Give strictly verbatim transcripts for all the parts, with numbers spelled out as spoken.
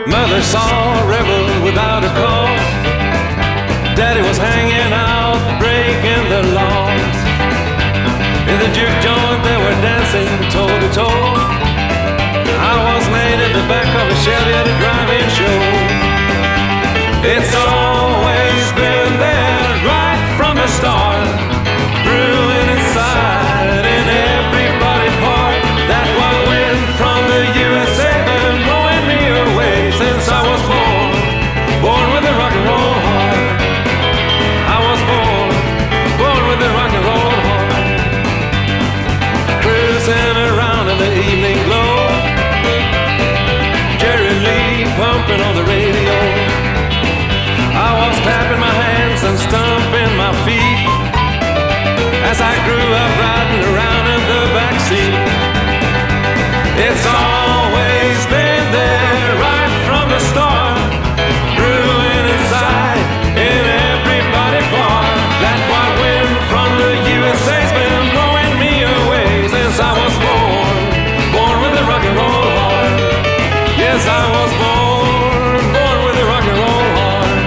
Mother saw a rebel without a cause. Daddy was hanging out, breaking the laws. In the juke joint they were dancing toe to toe. I was laid in the back of a Chevy at a drive-in show. It's always been there right from the start, brewing inside in every body part. That one wind from the U S A been blowing me away since I was born, born with a rock and roll heart. I was born, born with a rock and roll heart. Cruising around in the evening glow, Jerry Lee pumping on the radio. I was clapping my hands and stomping my feet as I grew up riding around in the backseat. It's always been there right from the start, brewing inside in every body part. That wild wind from the U S A's been blowing me away since I was born, born with a rock and roll heart. Yes, I was born, born with a rock and roll heart.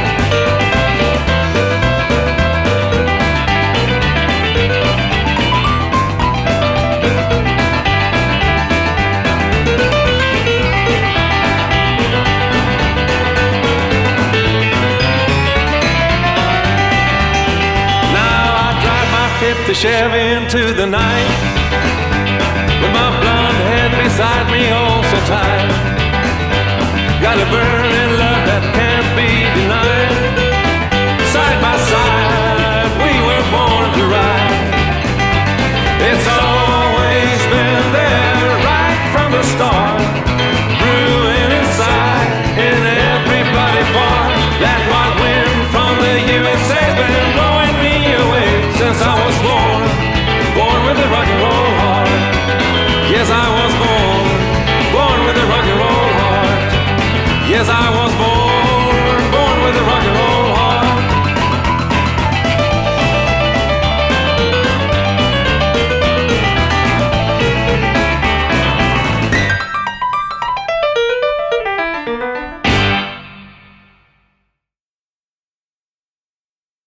The Chevy into the night, with my blonde head beside me all so tight. Got a burning love that can't be denied. Side by side we were born to ride. It's always been there right from the start, brewing inside in every body part. That wild wind from the U S A's been blowing me away since I was born, born with a rock and roll heart. Yes, I was born, born with a rock and roll heart. Yes, I was born.